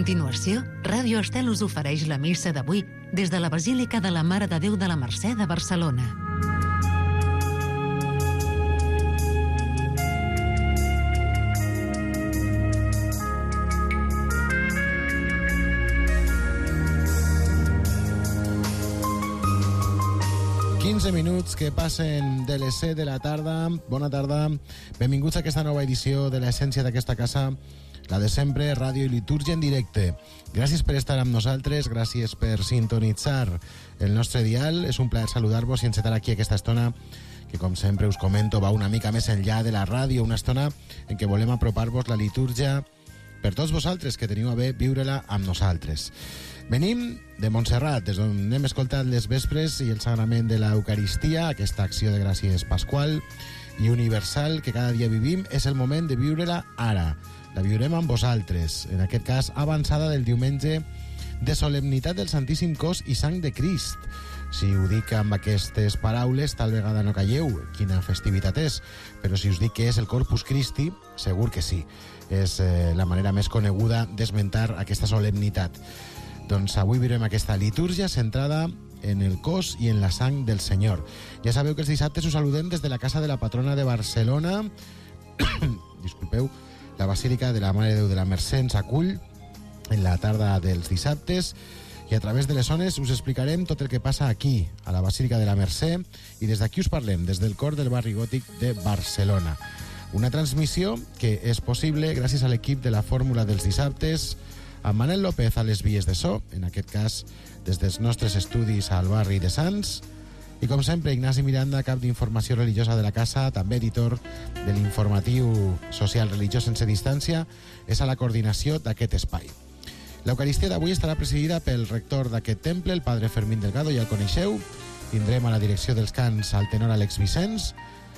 continuació, Ràdio Estel us ofereix la missa d'avui des de la Basílica de la Mare de Déu de la Mercè de Barcelona. Minuts que passen de les 7 de la tarda. Bona tarda, benvinguts a aquesta nova edició de l'essència d'aquesta casa, la de sempre, ràdio i litúrgia en directe. Gràcies per estar amb nosaltres, gràcies per sintonitzar el nostre dial. És un plaer saludar-vos i encetar aquí aquesta estona que, com sempre us comento, va una mica més enllà de la ràdio, una estona en què volem apropar-vos la litúrgia per tots vosaltres que teniu a bé viure-la amb nosaltres. Venim de Montserrat, des d'on hem escoltat les vespres i el sagrament de l'Eucaristia, aquesta acció de gràcies pasqual i universal que cada dia vivim. És el moment de viure-la ara. La viurem amb vosaltres, en aquest cas avançada del diumenge de solemnitat del Santíssim Cos i Sang de Crist. Si ho dic amb aquestes paraules, tal vegada no calleu quina festivitat és, però si us dic que és el Corpus Christi, segur que sí. És la manera més coneguda d'esmentar aquesta solemnitat. Doncs avui viurem aquesta litúrgia centrada en el cos i en la sang del Senyor. Ja sabeu que els dissabtes us saludem des de la casa de la patrona de Barcelona. Disculpeu, la Basílica de la Mare de Déu de la Mercè ens acull en la tarda dels dissabtes i a través de les ones us explicarem tot el que passa aquí, a la Basílica de la Mercè, i des d'aquí us parlem, des del cor del barri gòtic de Barcelona. Una transmissió que és possible gràcies a l'equip de la Fórmula dels dissabtes, amb Manel López a les vies de so, en aquest cas des dels nostres estudis al barri de Sants, i com sempre Ignasi Miranda, cap d'informació religiosa de la casa, també editor de l'informatiu social religiós sense distància, és a la coordinació d'aquest espai. L'Eucaristia d'avui estarà presidida pel rector d'aquest temple, el padre Fermín Delgado, ja el coneixeu. Tindrem a la direcció dels cants al tenor Àlex Vicenç,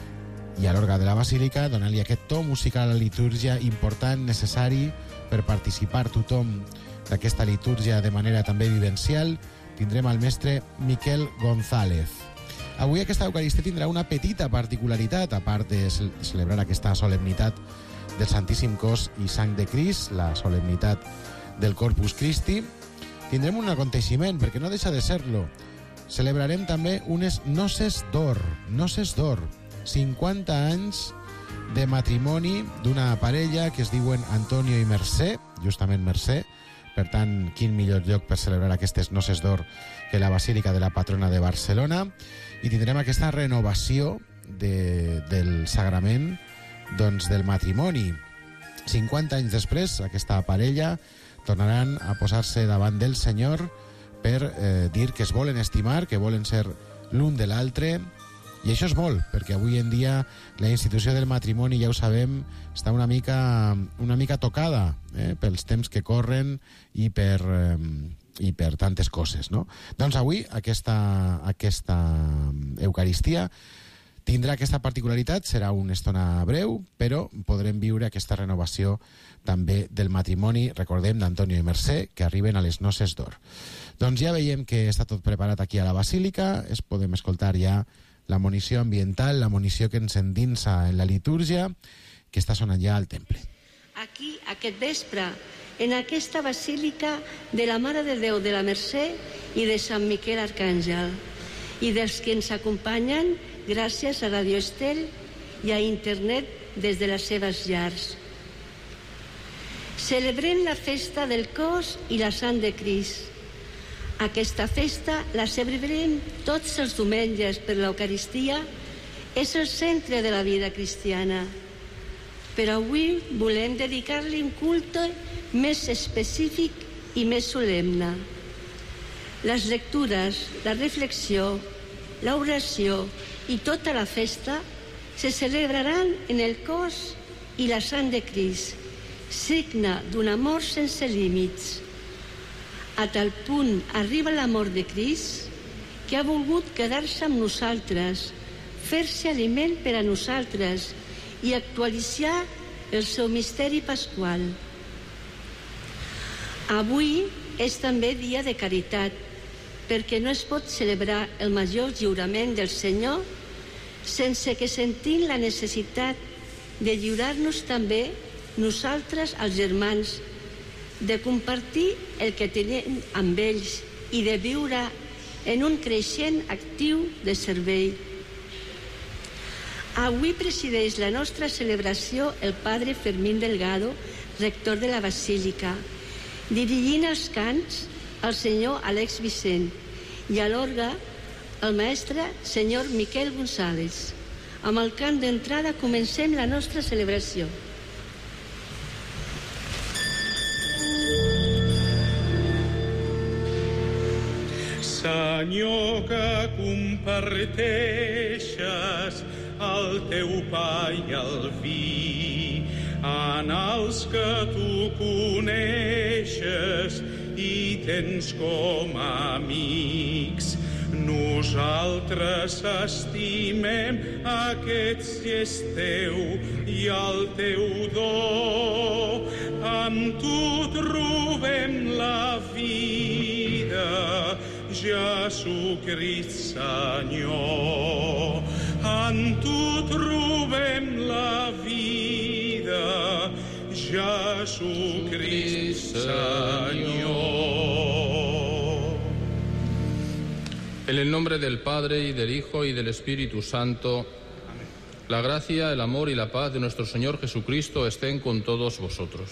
i a l'orgue de la Basílica, donant-li aquest to musical a la litúrgia important, necessari per participar tothom d'aquesta litúrgia de manera també vivencial, tindrem al mestre Miquel González. Avui aquesta Eucaristia tindrà una petita particularitat, a part de celebrar aquesta solemnitat del Santíssim Cos i Sang de Crist, la solemnitat del Corpus Christi. Tindrem un aconteixement, perquè no deixa de ser-lo. Celebrarem també unes noces d'or, 50 anys de matrimoni d'una parella que es diuen Antonio i Mercè, justament Mercè. Per tant, quin millor lloc per celebrar aquestes noces d'or que la Basílica de la Patrona de Barcelona. I tindrem aquesta renovació del sagrament, doncs, del matrimoni. 50 anys després, aquesta parella tornaran a posar-se davant del Senyor per dir que es volen estimar, que volen ser l'un de l'altre. I això és molt, perquè avui en dia la institució del matrimoni, ja ho sabem, està una mica tocada pels temps que corren i per tantes coses, no? Doncs avui aquesta Eucaristia tindrà aquesta particularitat, serà una estona breu, però podrem viure aquesta renovació també del matrimoni, recordem, d'Antonio i Mercè, que arriben a les noces d'or. Doncs ja veiem que està tot preparat aquí a la Basílica, podem escoltar ja la monició ambiental, la monició que ens endinsa en la litúrgia, que està sonant ja al temple. Aquí, aquest vespre, en aquesta Basílica de la Mare de Déu de la Mercè i de Sant Miquel Arcàngel, i dels que ens acompanyen gràcies a Radio Estel i a internet des de les seves llars. Celebrem la festa del cos i la sang de Crist. Aquesta festa la celebrem tots els diumenges per l'Eucaristia, és el centre de la vida cristiana. Però avui volem dedicar-li un culte més específic i més solemne. Les lectures, la reflexió, l'oració i tota la festa se celebraran en el cos i la sang de Crist, signe d'un amor sense límits. A tal punt arriba l'amor de Crist que ha volgut quedar-se amb nosaltres, fer-se aliment per a nosaltres i actualitzar el seu misteri pasqual. Avui és també dia de caritat, perquè no es pot celebrar el major lliurament del Senyor sense que sentim la necessitat de lliurar-nos també nosaltres, els germans, de compartir el que tenim amb ells i de viure en un creixent actiu de servei. Avui presideix la nostra celebració el padre Fermín Delgado, rector de la Basílica, dirigint els cants el senyor Àlex Vicent i a l'orgue el mestre senyor Miquel González. Amb el cant d'entrada comencem la nostra celebració. Senyor, que comparteixes el teu pa i el vi en els que tu coneixes i tens com a amics. Nosaltres estimem aquest gest teu i el teu do. Amb tu trobem la vida, Jesucrist Senyor. En tu trobem la vida, Jesucrist Señor. En el nombre del Padre, y del Hijo, y del Espíritu Santo, la gracia, el amor y la paz de nuestro Señor Jesucristo estén con todos vosotros.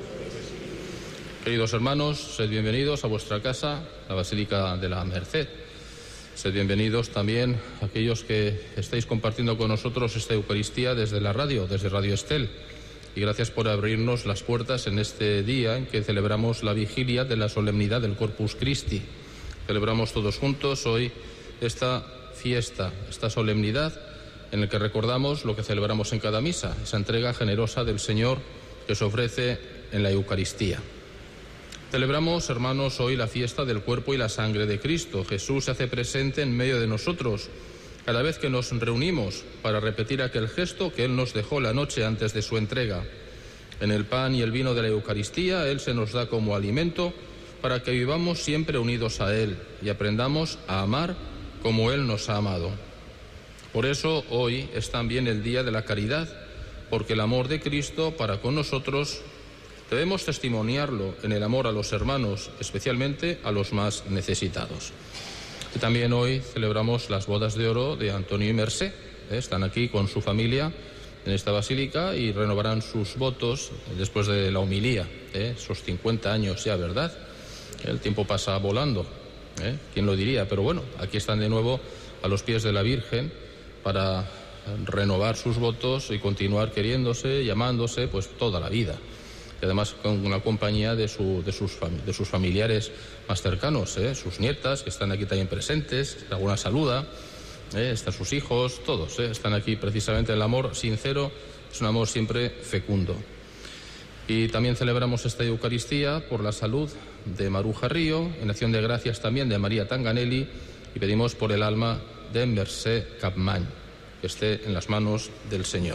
Queridos hermanos, sed bienvenidos a vuestra casa, la Basílica de la Merced. Sed bienvenidos también aquellos que estáis compartiendo con nosotros esta Eucaristía desde la radio, desde Radio Estel. Y gracias por abrirnos las puertas en este día en que celebramos la vigilia de la solemnidad del Corpus Christi. Celebramos todos juntos hoy esta fiesta, esta solemnidad en la que recordamos lo que celebramos en cada misa, esa entrega generosa del Señor que se ofrece en la Eucaristía. Celebramos, hermanos, hoy la fiesta del cuerpo y la sangre de Cristo. Jesús se hace presente en medio de nosotros cada vez que nos reunimos para repetir aquel gesto que Él nos dejó la noche antes de su entrega. En el pan y el vino de la Eucaristía, Él se nos da como alimento para que vivamos siempre unidos a Él y aprendamos a amar como Él nos ha amado. Por eso hoy es también el Día de la Caridad, porque el amor de Cristo para con nosotros debemos testimoniarlo en el amor a los hermanos, especialmente a los más necesitados. Y también hoy celebramos las bodas de oro de Antonio y Mercé. Están aquí con su familia en esta basílica y renovarán sus votos después de la homilía. Esos 50 años ya, ¿verdad? El tiempo pasa volando. ¿Quién lo diría? Pero bueno, aquí están de nuevo a los pies de la Virgen para renovar sus votos y continuar queriéndose y amándose pues toda la vida. Y además con la compañía de sus familiares más cercanos, sus nietas, que están aquí también presentes, alguna saluda, están sus hijos, todos están aquí precisamente. El amor sincero es un amor siempre fecundo. Y también celebramos esta Eucaristía por la salud de Maruja Río, en acción de gracias también de María Tanganelli, y pedimos por el alma de Mercè Capmany, que esté en las manos del Señor.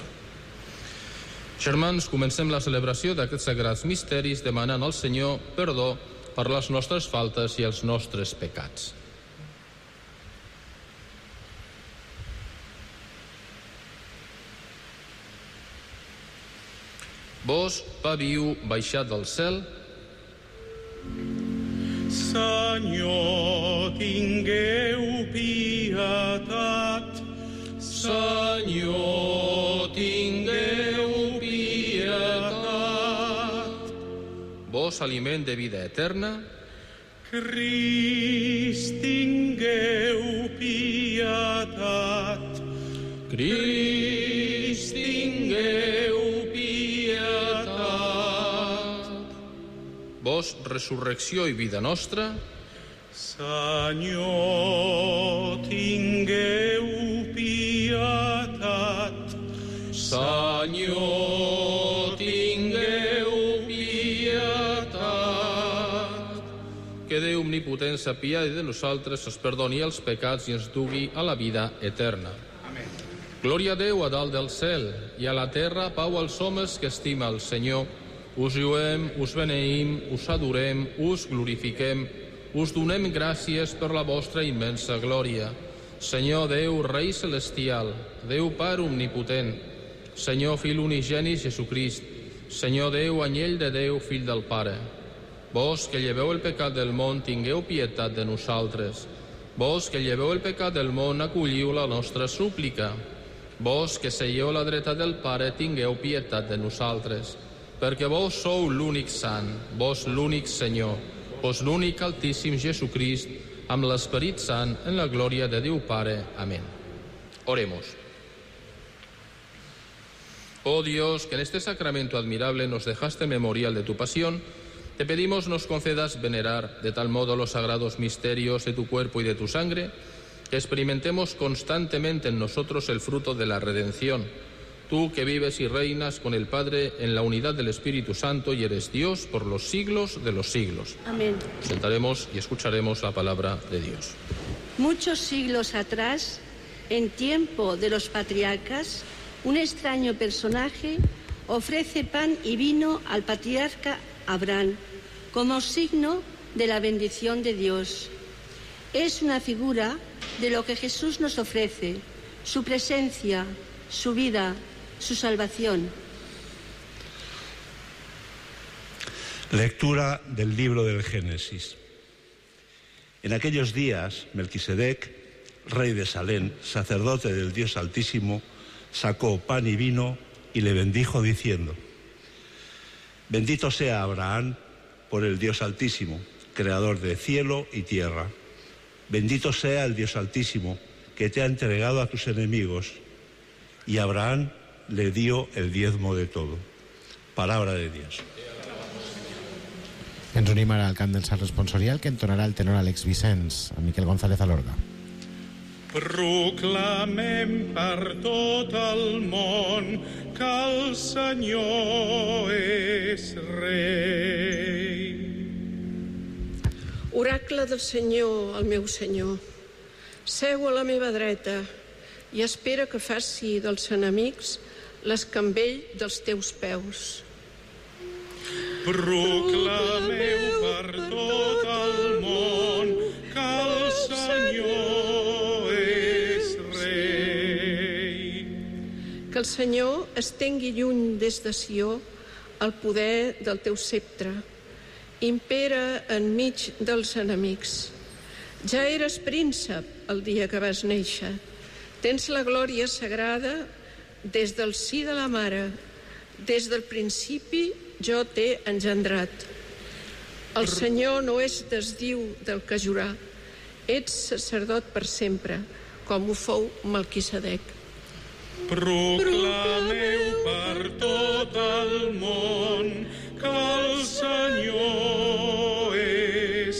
Germans, comencem la celebració d'aquests sagrats misteris demanant al Senyor perdó per les nostres faltes i els nostres pecats. Vos, pa viu, baixat del cel, Senyor, tingueu pietat. Senyor, tingueu pietat. Vos, aliment de vida eterna, Crist, tingueu pietat. Crist, tingueu pietat. Vos, resurrecció i vida nostra, Senyor, tingueu pietat. Senyor, tingueu pietat. Que Déu omnipotent s'apiadi de nosaltres, ens perdoni els pecats i ens dugui a la vida eterna. Amén. Glòria a Déu a dalt del cel i a la terra pau als homes que estima el Senyor. Us lluem, us beneïm, us adorem, us glorifiquem, us donem gràcies per la vostra immensa glòria. Senyor Déu, Rei Celestial, Déu Pare Omnipotent, Senyor Fill Unigeni Jesucrist, Senyor Déu, Anyell de Déu, Fill del Pare, Vos que lleveu el pecat del món, tingueu pietat de nosaltres. Vos que lleveu el pecat del món, acolliu la nostra súplica. Vos que seieu a la dreta del Pare, tingueu pietat de nosaltres. Perquè vos sou l'únic sant, vos l'únic Senyor, vos l'únic Altíssim Jesucrist, amb l'Esperit Sant, en la glòria de Déu Pare. Amén. Oremos. Oh Dios, que en este sacramento admirable nos dejaste memorial de tu pasión, te pedimos nos concedas venerar de tal modo los sagrados misterios de tu cuerpo y de tu sangre, que experimentemos constantemente en nosotros el fruto de la redención. Tú que vives y reinas con el Padre en la unidad del Espíritu Santo y eres Dios por los siglos de los siglos. Amén. Sentaremos y escucharemos la palabra de Dios. Muchos siglos atrás, en tiempo de los patriarcas, un extraño personaje ofrece pan y vino al patriarca Abraham como signo de la bendición de Dios. Es una figura de lo que Jesús nos ofrece, su presencia, su vida, su salvación. Lectura del libro del Génesis. En aquellos días, Melquisedec, rey de Salem, sacerdote del Dios Altísimo, sacó pan y vino y le bendijo diciendo: Bendito sea Abraham por el Dios Altísimo, creador de cielo y tierra. Bendito sea el Dios Altísimo, que te ha entregado a tus enemigos. Y Abraham le dio el diezmo de todo. Palabra de Dios. Ens unim ara al cant del Sant Responsorial, que entonarà el tenor Àlex Vicenç, a Miquel González Alorga. Proclamem per tot el món que el Senyor és rei. Oracle del Senyor, el meu Senyor, seu a la meva dreta i espera que faci dels enemics l'escambell dels teus peus. Proclameu per tot el món que el Senyor és rei. Que el Senyor estengui lluny des de Sió el poder del teu ceptre. Impera enmig dels enemics. Ja eres príncep el dia que vas néixer. Tens la glòria sagrada des del si de la mare. Des del principi jo t'he engendrat. El Senyor no és desdiu del que jurar. Ets sacerdot per sempre, com ho fou Melquisedec. Proclameu per tot el món que el Senyor és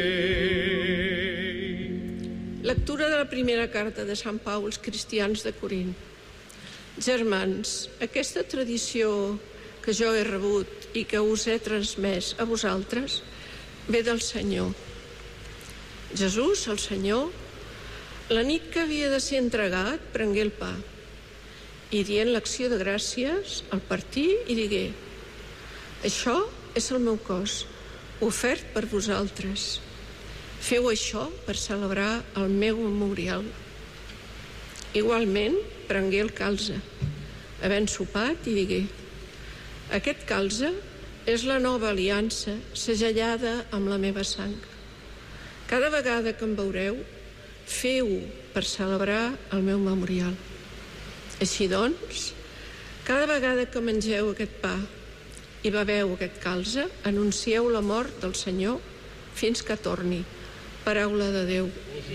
rei. Lectura de la primera carta de Sant Pau als cristians de Corint. Germans, aquesta tradició que jo he rebut i que us he transmès a vosaltres ve del Senyor. Jesús, el Senyor, la nit que havia de ser entregat, prengué el pa i dient l'acció de gràcies, el partí i digué: això és el meu cos, ofert per vosaltres. Feu això per celebrar el meu memorial. Igualment, prengué el calze, havent sopat, i digué: aquest calze és la nova aliança segellada amb la meva sang. Cada vegada que em veureu, feu-ho per celebrar el meu memorial. Així doncs, cada vegada que mengeu aquest pa i beveu aquest calze, anuncieu la mort del Senyor fins que torni. Paraula de Déu.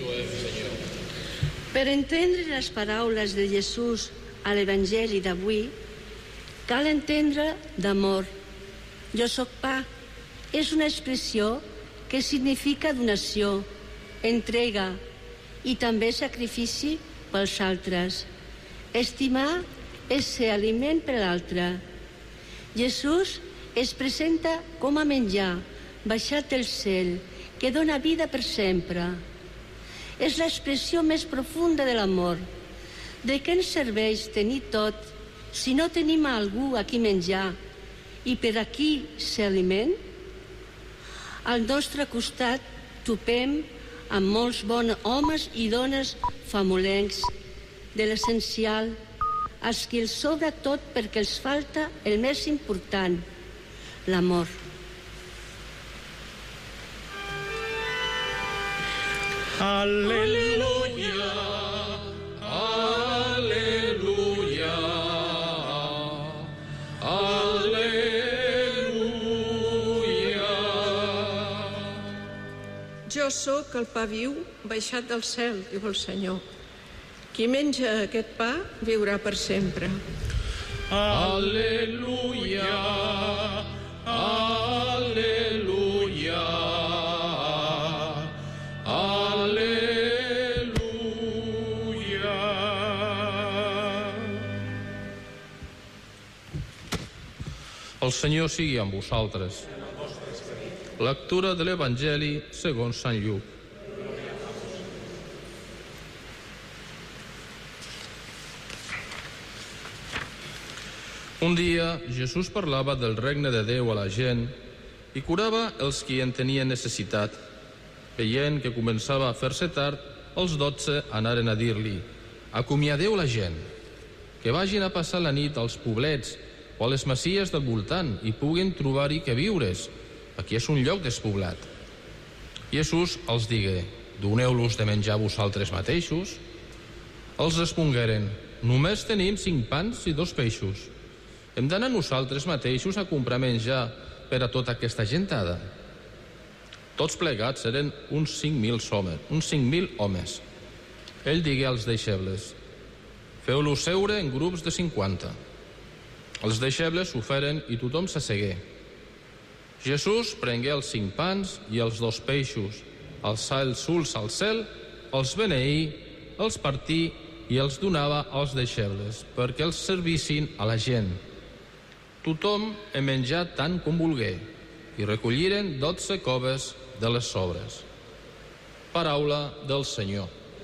Per entendre les paraules de Jesús a l'Evangeli d'avui, cal entendre d'amor. Jo soc pa és una expressió que significa donació, entrega i també sacrifici pels altres. Estimar és ser aliment per l'altre. Jesús es presenta com a menjar baixat del cel, que dona vida per sempre. És l'expressió més profunda de l'amor. De què ens serveix tenir tot si no tenim algú a qui menjar i per a qui ser aliment? Al nostre costat topem amb molts bons homes i dones famolencs, de l'essencial, als qui els sobra tot perquè els falta el més important, l'amor. Aleluya, aleluya, aleluya. Jo sóc el pa viu baixat del cel, diu el Senyor. Qui menja aquest pa viurà per sempre. Aleluya, aleluya, aleluya. El Senyor sigui amb vosaltres. Lectura de l'Evangeli segons Sant Lluc. Un dia, Jesús parlava del regne de Déu a la gent i curava els qui en tenien necessitat. Veient que començava a fer-se tard, els 12 anaren a dir-li: acomiadeu la gent, que vagin a passar la nit als poblets o a les masies del voltant i puguen trobar-hi que viures. Aquí és un lloc despoblat. Jesús els digué: doneu-los de menjar vosaltres mateixos. Els respongueren: només tenim 5 pans i 2 peixos. Hem d'anar nosaltres mateixos a comprar menjar per a tota aquesta gentada. Tots plegats eren uns 5.000 homes. Ell digué als deixebles: feu-los seure en grups de 50. Els deixebles ho feren i tothom s'assegué. Jesús prengué els 5 pans i els 2 peixos, alçà els ulls al cel, els beneí, els partí i els donava als deixebles perquè els servissin a la gent. Tothom en menjà tant com volgué i recolliren 12 coves de les sobres. Paraula del Senyor.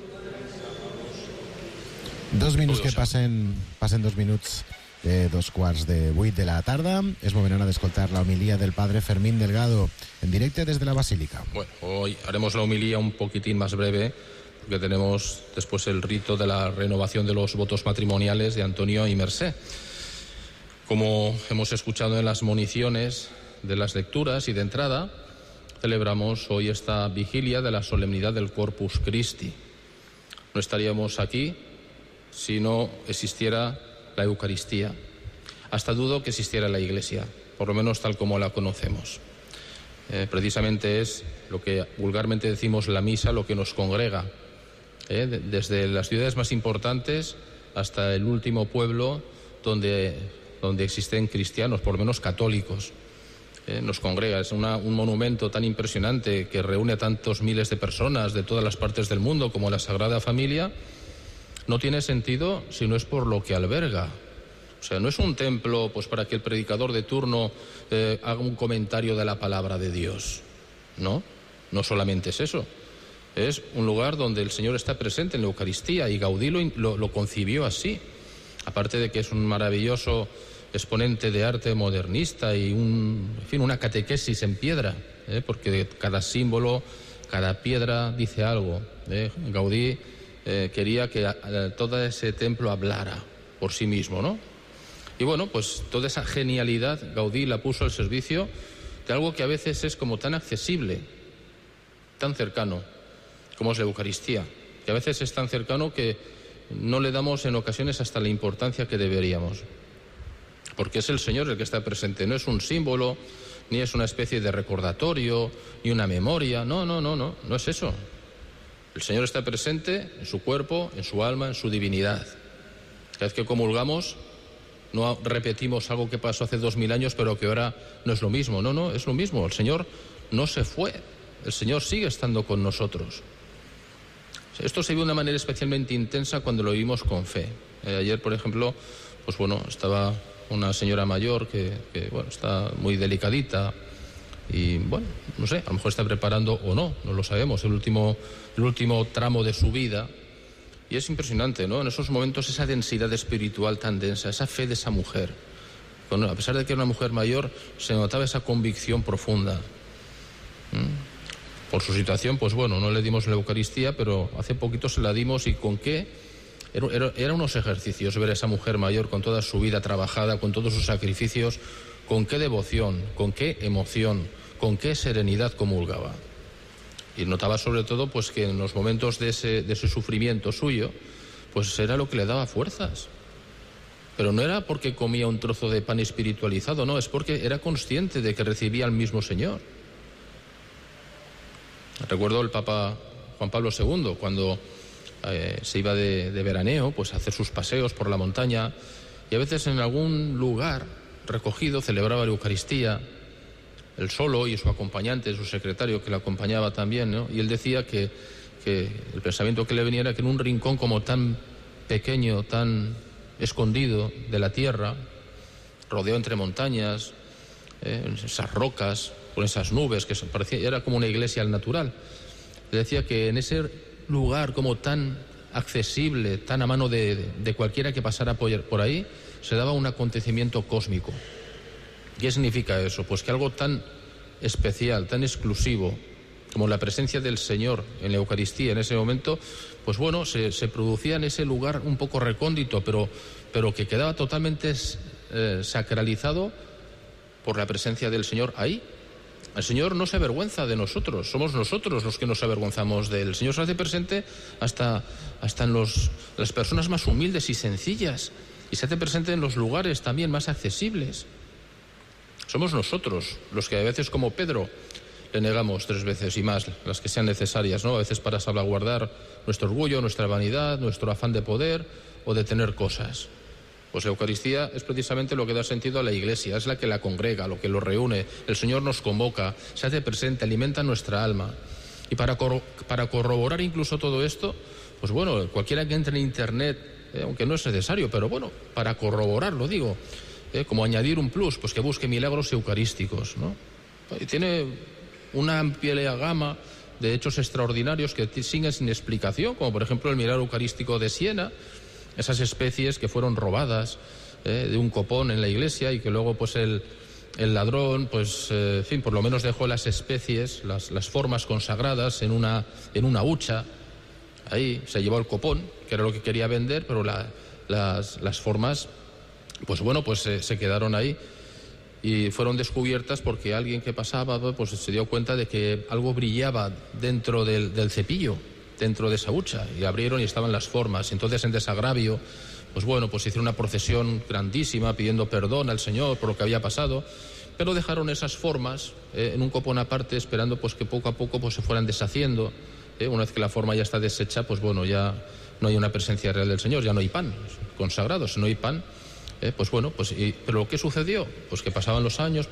2 minuts que passen 2 minuts de 7:45 de la tarda. Es moment ara d'escoltar la homilia del padre Fermín Delgado en directe desde la Basílica. Bueno, hoy haremos la homilía un poquitín más breve porque tenemos después el rito de la renovación de los votos matrimoniales de Antonio y Mercé. Como hemos escuchado en las moniciones de las lecturas y de entrada, celebramos hoy esta vigilia de la solemnidad del Corpus Christi. No estaríamos aquí si no existiera la Eucaristía. Hasta dudo que existiera la Iglesia, por lo menos tal como la conocemos. Precisamente es lo que vulgarmente decimos la misa, lo que nos congrega. Desde las ciudades más importantes hasta el último pueblo donde existen cristianos, por lo menos católicos. Nos congrega. Es un monumento tan impresionante que reúne a tantos miles de personas de todas las partes del mundo como la Sagrada Familia. No tiene sentido si no es por lo que alberga. O sea, no es un templo pues para que el predicador de turno haga un comentario de la palabra de Dios. No solamente es eso. Es un lugar donde el Señor está presente en la Eucaristía y Gaudí lo concibió así. Aparte de que es un maravilloso exponente de arte modernista y una catequesis en piedra, porque cada símbolo, cada piedra dice algo. Gaudí quería que todo ese templo hablara por sí mismo, ¿no? Y bueno, pues toda esa genialidad Gaudí la puso al servicio de algo que a veces es como tan accesible, tan cercano, como es la Eucaristía, que a veces es tan cercano que no le damos en ocasiones hasta la importancia que deberíamos. Porque es el Señor el que está presente, no es un símbolo, ni es una especie de recordatorio, ni una memoria, no es eso. El Señor está presente en su cuerpo, en su alma, en su divinidad. Cada vez que comulgamos, no repetimos algo que pasó hace 2000 años, pero que ahora no es lo mismo. No, es lo mismo. El Señor no se fue. El Señor sigue estando con nosotros. Esto se vive de una manera especialmente intensa cuando lo vivimos con fe. Ayer, por ejemplo, estaba una señora mayor que está muy delicadita y, no sé, a lo mejor está preparando o no lo sabemos, el último tramo de su vida. Y es impresionante, ¿no? En esos momentos esa densidad espiritual tan densa, esa fe de esa mujer. A pesar de que era una mujer mayor, se notaba esa convicción profunda. Por su situación, no le dimos la Eucaristía, pero hace poquito se la dimos y con qué. Eran unos ejercicios ver a esa mujer mayor con toda su vida trabajada, con todos sus sacrificios, con qué devoción, con qué emoción, con qué serenidad comulgaba. Y notaba sobre todo pues que en los momentos de ese sufrimiento suyo, pues era lo que le daba fuerzas. Pero no era porque comía un trozo de pan espiritualizado, no, es porque era consciente de que recibía al mismo Señor. Recuerdo el Papa Juan Pablo II, cuando se iba de veraneo, pues a hacer sus paseos por la montaña, y a veces en algún lugar recogido celebraba la Eucaristía, él solo y su acompañante, su secretario que le acompañaba también, ¿no? Y él decía que el pensamiento que le venía era que en un rincón como tan pequeño, tan escondido de la tierra, rodeado entre montañas, esas rocas, con esas nubes, que parecía, era como una iglesia al natural. Le decía que en ese lugar como tan accesible, tan a mano de cualquiera que pasara por ahí, se daba un acontecimiento cósmico. ¿Qué significa eso? Pues que algo tan especial, tan exclusivo, como la presencia del Señor en la Eucaristía en ese momento, pues bueno, se producía en ese lugar un poco recóndito, pero que quedaba totalmente sacralizado por la presencia del Señor ahí. El Señor no se avergüenza de nosotros, somos nosotros los que nos avergonzamos de Él. El Señor se hace presente hasta en las personas más humildes y sencillas, y se hace presente en los lugares también más accesibles. Somos nosotros los que a veces, como Pedro, le negamos 3 veces y más, las que sean necesarias, ¿no? A veces para salvaguardar nuestro orgullo, nuestra vanidad, nuestro afán de poder o de tener cosas. Pues la Eucaristía es precisamente lo que da sentido a la Iglesia, es la que la congrega, lo que lo reúne. El Señor nos convoca, se hace presente, alimenta nuestra alma. Y para corroborar incluso todo esto, pues bueno, cualquiera que entre en Internet, aunque no es necesario, pero bueno, para corroborarlo, digo, como añadir un plus, pues que busque milagros eucarísticos, ¿no? Y tiene una amplia gama de hechos extraordinarios que siguen sin explicación, como por ejemplo el milagro eucarístico de Siena, esas especies que fueron robadas de un copón en la iglesia y que luego pues el ladrón, pues en fin, por lo menos dejó las especies, las formas consagradas en una hucha. Ahí se llevó el copón, que era lo que quería vender, pero las formas, pues bueno, pues se quedaron ahí y fueron descubiertas porque alguien que pasaba pues se dio cuenta de que algo brillaba dentro del cepillo, dentro de esa hucha, y abrieron y estaban las formas. Entonces, en desagravio, pues bueno, pues hicieron una procesión grandísima pidiendo perdón al Señor por lo que había pasado, pero dejaron esas formas en un copón aparte, esperando pues que poco a poco pues se fueran deshaciendo. Una vez que la forma ya está deshecha, pues bueno, ya no hay una presencia real del Señor, ya no hay pan consagrado, si no hay pan, pues bueno, pero ¿qué sucedió? Pues que pasaban los años,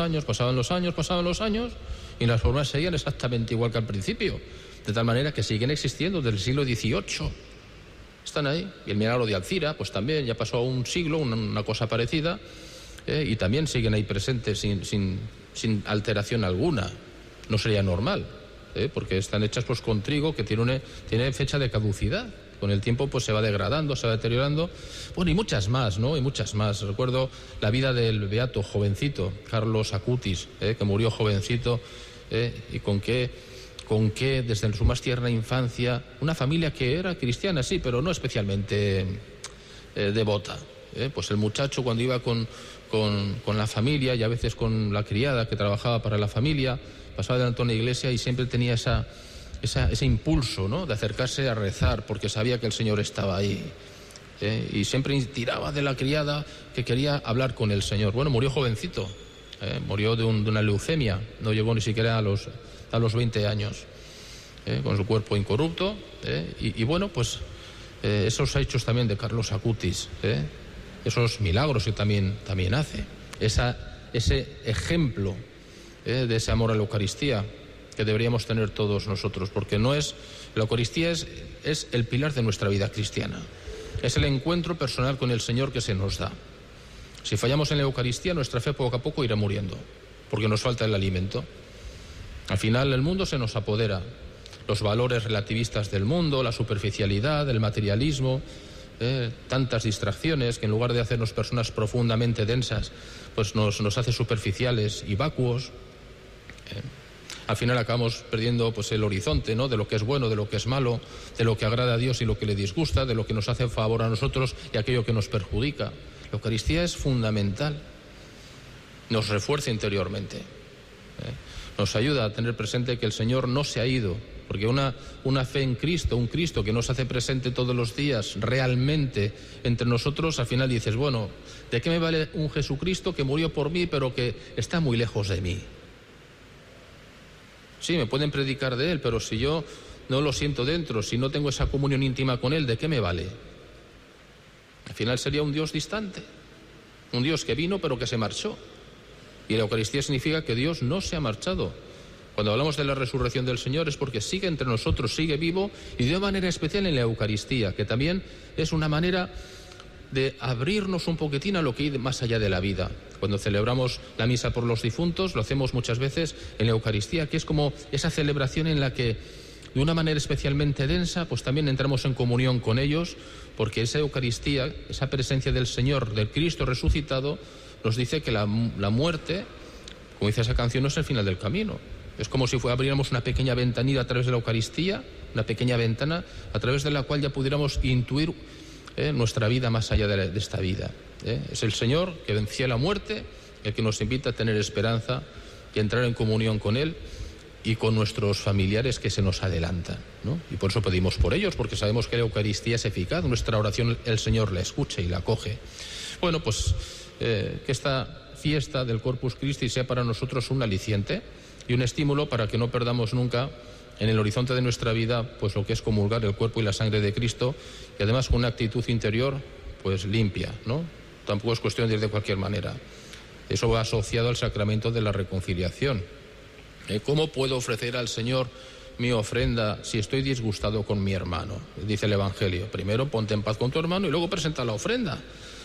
y las formas seguían exactamente igual que al principio, de tal manera que siguen existiendo desde el siglo XVIII. Están ahí. Y el milagro de Alcira, pues también ya pasó un siglo, una cosa parecida, y también siguen ahí presentes sin alteración alguna. No sería normal, porque están hechas pues con trigo que tiene fecha de caducidad. Con el tiempo pues se va degradando, se va deteriorando. Bueno, y muchas más, ¿no? Y muchas más. Recuerdo la vida del beato jovencito, Carlos Acutis, que murió jovencito, y con qué desde su más tierna infancia, una familia que era cristiana, sí, pero no especialmente devota. Pues el muchacho, cuando iba con la familia y a veces con la criada que trabajaba para la familia, pasaba delante de una iglesia y siempre tenía ese impulso, ¿no?, de acercarse a rezar porque sabía que el Señor estaba ahí, y siempre tiraba de la criada que quería hablar con el Señor. Bueno, murió jovencito, murió de una leucemia, no llegó ni siquiera a los 20 años, con su cuerpo incorrupto, y bueno, pues esos hechos también de Carlos Acutis, esos milagros que también hace, ese ejemplo de ese amor a la Eucaristía que deberíamos tener todos nosotros, porque la Eucaristía es el pilar de nuestra vida cristiana, es el encuentro personal con el Señor que se nos da. Si fallamos en la Eucaristía, nuestra fe poco a poco irá muriendo, porque nos falta el alimento. Al final el mundo se nos apodera, los valores relativistas del mundo, la superficialidad, el materialismo, tantas distracciones que en lugar de hacernos personas profundamente densas, pues nos hace superficiales y vacuos. Al final acabamos perdiendo pues el horizonte, ¿no?, de lo que es bueno, de lo que es malo, de lo que agrada a Dios y lo que le disgusta, de lo que nos hace favor a nosotros y aquello que nos perjudica. La Eucaristía es fundamental, nos refuerza interiormente. nos ayuda a tener presente que el Señor no se ha ido, porque una fe en Cristo, un Cristo que nos hace presente todos los días realmente entre nosotros, al final dices, bueno, ¿de qué me vale un Jesucristo que murió por mí pero que está muy lejos de mí? Sí, me pueden predicar de Él, pero si yo no lo siento dentro, si no tengo esa comunión íntima con Él, ¿de qué me vale? Al final sería un Dios distante, un Dios que vino pero que se marchó. Y la Eucaristía significa que Dios no se ha marchado. Cuando hablamos de la resurrección del Señor es porque sigue entre nosotros, sigue vivo, y de una manera especial en la Eucaristía, que también es una manera de abrirnos un poquitín a lo que hay más allá de la vida. Cuando celebramos la misa por los difuntos, lo hacemos muchas veces en la Eucaristía, que es como esa celebración en la que, de una manera especialmente densa, pues también entramos en comunión con ellos, porque esa Eucaristía, esa presencia del Señor, del Cristo resucitado, nos dice que la muerte, como dice esa canción, no es el final del camino. Es como si abriéramos una pequeña ventanilla a través de la Eucaristía, una pequeña ventana a través de la cual ya pudiéramos intuir nuestra vida más allá de esta vida. Es el Señor que vencía la muerte, el que nos invita a tener esperanza y a entrar en comunión con Él y con nuestros familiares que se nos adelantan, ¿no? Y por eso pedimos por ellos, porque sabemos que la Eucaristía es eficaz, nuestra oración el Señor la escucha y la acoge. Bueno, pues que esta fiesta del Corpus Christi sea para nosotros un aliciente y un estímulo para que no perdamos nunca en el horizonte de nuestra vida pues lo que es comulgar el cuerpo y la sangre de Cristo, y además con una actitud interior pues limpia, ¿no? Tampoco es cuestión de ir de cualquier manera. Eso va asociado al sacramento de la reconciliación. ¿Cómo puedo ofrecer al Señor mi ofrenda si estoy disgustado con mi hermano? Dice el Evangelio. Primero ponte en paz con tu hermano y luego presenta la ofrenda.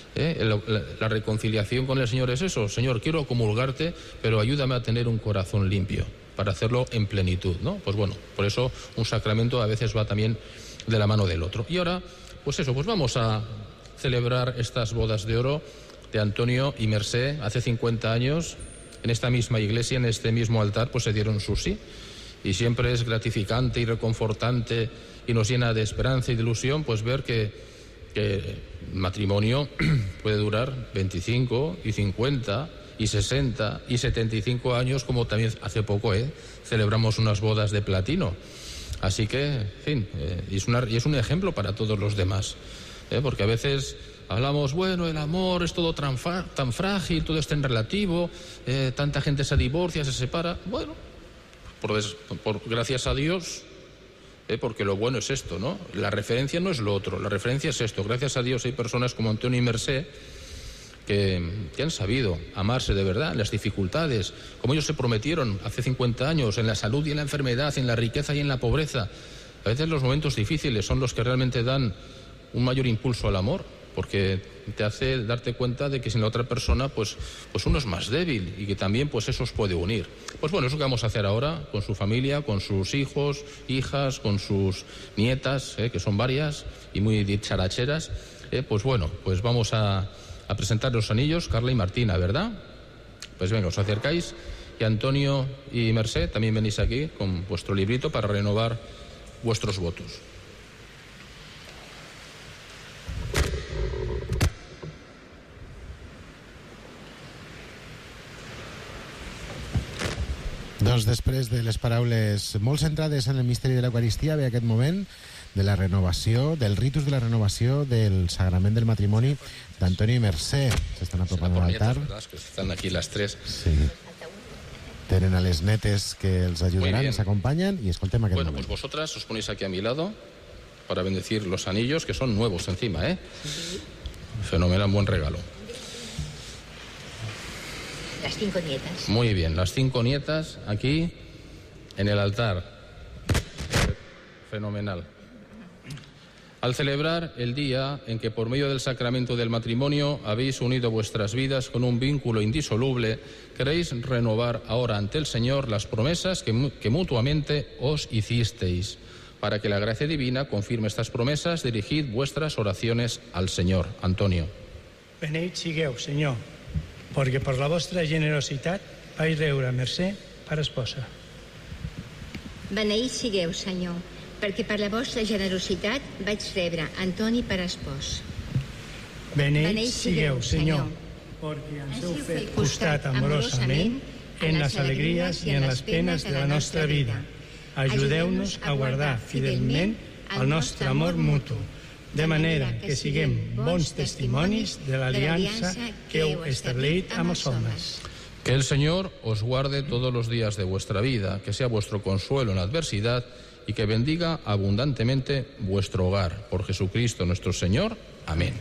La reconciliación con el Señor es eso. Señor, quiero comulgarte, pero ayúdame a tener un corazón limpio para hacerlo en plenitud, ¿no? Pues bueno, por eso un sacramento a veces va también de la mano del otro. Y ahora, pues eso, pues vamos a celebrar estas bodas de oro de Antonio y Mercé. Hace 50 años, en esta misma iglesia, en este mismo altar, pues se dieron su sí. Y siempre es gratificante y reconfortante y nos llena de esperanza y de ilusión, pues ver que el matrimonio puede durar 25 y 50 y 60 y 75 años, como también hace poco celebramos unas bodas de platino. Así que, en fin, y es un ejemplo para todos los demás, porque a veces hablamos, bueno, el amor es todo tan frágil, todo es tan relativo, tanta gente se divorcia, se separa. Bueno, gracias a Dios, porque lo bueno es esto, ¿no? La referencia no es lo otro, la referencia es esto. Gracias a Dios hay personas como Antonio y Mercé que han sabido amarse de verdad en las dificultades, como ellos se prometieron hace 50 años, en la salud y en la enfermedad, en la riqueza y en la pobreza. A veces los momentos difíciles son los que realmente dan un mayor impulso al amor, porque te hace darte cuenta de que sin la otra persona pues uno es más débil y que también pues eso os puede unir. Pues bueno, eso que vamos a hacer ahora con su familia, con sus hijos, hijas, con sus nietas, que son varias y muy dicharacheras, pues bueno, pues vamos a presentar los anillos, Carla y Martina, ¿verdad? Pues venga, os acercáis, y Antonio y Mercé también venís aquí con vuestro librito para renovar vuestros votos. Doncs després de les paraules molt centrades en el misteri de l'Eucaristia, ve aquest moment de la renovació, del ritus de la renovació del sagrament del matrimoni d'Antonio i Mercé. S'estan apropant a l'altar. Están aquí las tres. Sí. Tenen a les netes que els ajudaran, els acompanyen, y escoltem aquest moment. Pues vosotras os ponéis aquí a mi lado para bendecir los anillos, que son nuevos encima, Sí. Fenomenal, buen regalo. Las 5 nietas. Muy bien, las 5 nietas aquí en el altar. Fenomenal. Al celebrar el día en que por medio del sacramento del matrimonio habéis unido vuestras vidas con un vínculo indisoluble, queréis renovar ahora ante el Señor las promesas que mutuamente os hicisteis. Para que la gracia divina confirme estas promesas, dirigid vuestras oraciones al Señor. Antonio. Beneït sigueu, Senyor, perquè per la vostra generositat vaig rebre Mercè per esposa. Beneït sigueu, Senyor, perquè per la vostra generositat vaig rebre Antoni per espòs. Beneït sigueu, Senyor, perquè ens heu fet costat amorosament en les alegries i en les penes de la nostra vida. Ajudeu-nos a guardar fidelment el nostre amor mutu, de manera que siguem bons testimonis de l'aliança que heu establit amb els homes. Que el Señor os guarde todos los días de vuestra vida, que sea vuestro consuelo en la adversidad y que bendiga abundantemente vuestro hogar. Por Jesucristo nuestro Señor. Amén.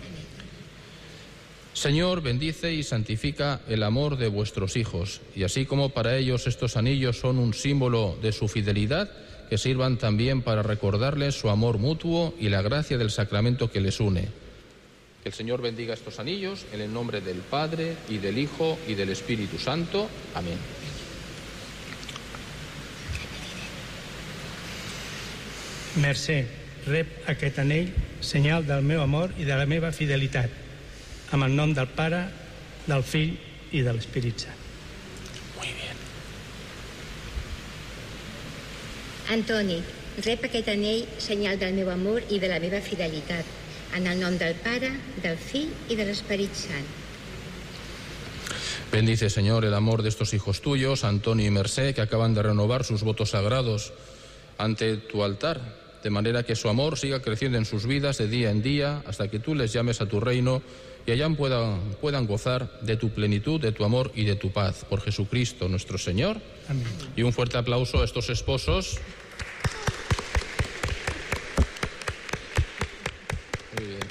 Señor, bendice y santifica el amor de vuestros hijos, y así como para ellos estos anillos son un símbolo de su fidelidad, que sirvan también para recordarles su amor mutuo y la gracia del sacramento que les une. Que el Señor bendiga estos anillos en el nombre del Padre, y del Hijo, y del Espíritu Santo. Amén. Mercè, rep aquest anell, senyal del meu amor i de la meva fidelitat, amb el nom del Pare, del Fill i de l'Espírit Sant. Muy bien. Antoni, rep aquest anell, senyal del meu amor i de la meva fidelitat, en el nom del Pare, del Fill i de l'Esperit Sant. Bendice, Señor, el amor de estos hijos tuyos, Antonio y Mercè, que acaban de renovar sus votos sagrados ante tu altar, de manera que su amor siga creciendo en sus vidas de día en día, hasta que tú les llames a tu reino y allá puedan gozar de tu plenitud, de tu amor y de tu paz. Por Jesucristo nuestro Señor. Amén. Y un fuerte aplauso a estos esposos. Muy bien.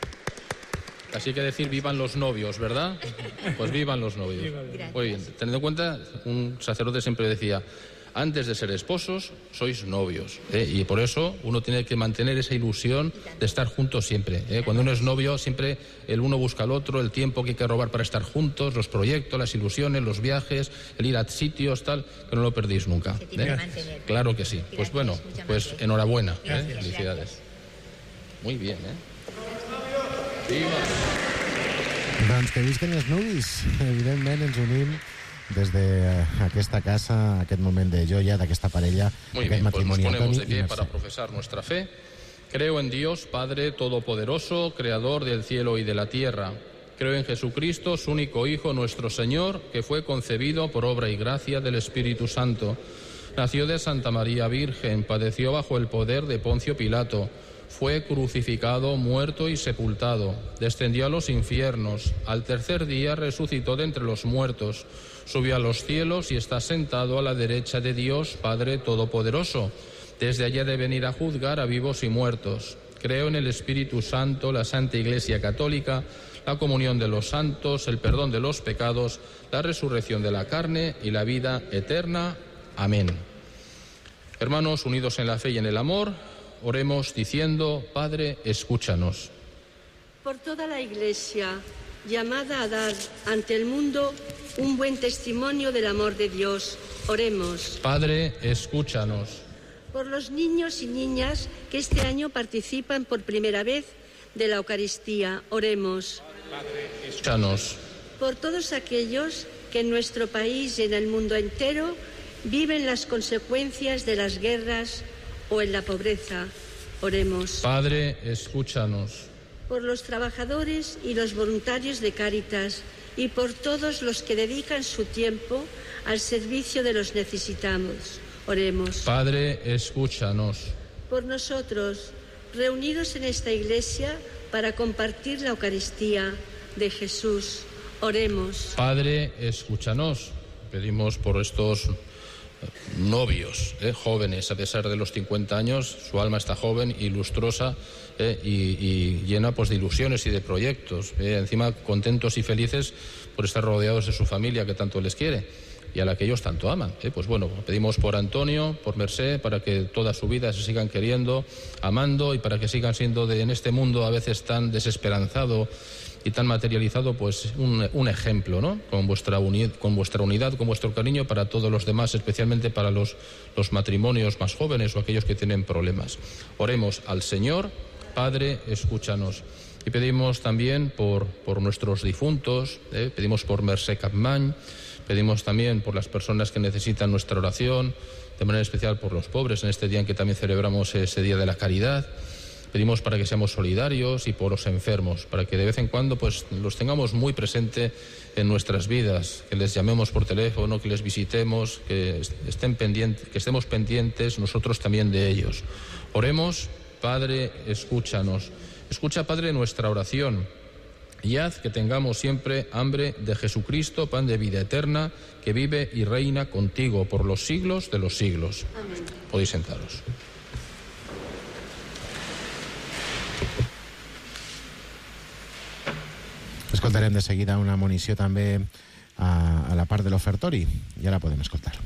Así que decir vivan los novios, ¿verdad? Pues vivan los novios. Muy bien. Teniendo en cuenta, un sacerdote siempre decía: antes de ser esposos, sois novios. Y por eso uno tiene que mantener esa ilusión de estar juntos siempre. Cuando uno es novio, siempre el uno busca al otro, el tiempo que hay que robar para estar juntos, los proyectos, las ilusiones, los viajes, el ir a sitios, tal, que no lo perdéis nunca. Claro que sí. Pues bueno, pues enhorabuena. Felicidades. Muy bien, Viva! Doncs que visquen els nuvis. Evidentment ens unim des d'aquesta casa, aquest moment de joia d'aquesta parella, Muy bien, pues nos ponemos de pie para profesar nuestra fe. Creo en Dios, Padre Todopoderoso, Creador del cielo y de la tierra. Creo en Jesucristo, su único Hijo, nuestro Señor, que fue concebido por obra y gracia del Espíritu Santo. Nació de Santa María Virgen, padeció bajo el poder de Poncio Pilato, fue crucificado, muerto y sepultado, descendió a los infiernos, al tercer día resucitó de entre los muertos, subió a los cielos y está sentado a la derecha de Dios, Padre Todopoderoso. Desde allá de venir a juzgar a vivos y muertos. Creo en el Espíritu Santo, la Santa Iglesia Católica, la comunión de los santos, el perdón de los pecados, la resurrección de la carne y la vida eterna. Amén. Hermanos, unidos en la fe y en el amor, oremos diciendo: Padre, escúchanos. Por toda la Iglesia, llamada a dar ante el mundo un buen testimonio del amor de Dios, oremos. Padre, escúchanos. Por los niños y niñas que este año participan por primera vez de la Eucaristía, oremos. Padre, escúchanos. Por todos aquellos que en nuestro país y en el mundo entero viven las consecuencias de las guerras o en la pobreza, oremos. Padre, escúchanos. Por los trabajadores y los voluntarios de Cáritas y por todos los que dedican su tiempo al servicio de los necesitados, oremos. Padre, escúchanos. Por nosotros, reunidos en esta iglesia para compartir la Eucaristía de Jesús, oremos. Padre, escúchanos. Pedimos por estos novios, jóvenes, a pesar de los 50 años, su alma está joven y lustrosa y llena pues de ilusiones y de proyectos, encima contentos y felices por estar rodeados de su familia que tanto les quiere y a la que ellos tanto aman. Pues bueno, pedimos por Antonio, por Mercè, para que toda su vida se sigan queriendo, amando, y para que sigan siendo en este mundo a veces tan desesperanzado y tan materializado, pues un ejemplo, ¿no? Con vuestra unidad, con vuestro cariño para todos los demás, especialmente para los matrimonios más jóvenes o aquellos que tienen problemas. Oremos al Señor. Padre, escúchanos. Y pedimos también por nuestros difuntos, pedimos por Mercè Capmany, pedimos también por las personas que necesitan nuestra oración, de manera especial por los pobres, en este día en que también celebramos ese Día de la Caridad. Pedimos para que seamos solidarios y por los enfermos, para que de vez en cuando pues los tengamos muy presente en nuestras vidas, que les llamemos por teléfono, que les visitemos, que estemos pendientes nosotros también de ellos. Oremos. Padre, escúchanos. Escucha, Padre, nuestra oración y haz que tengamos siempre hambre de Jesucristo, pan de vida eterna, que vive y reina contigo por los siglos de los siglos. Amén. Podéis sentaros. Escoltarem de seguida una monició també a la part de l'ofertori i ara podem escoltar.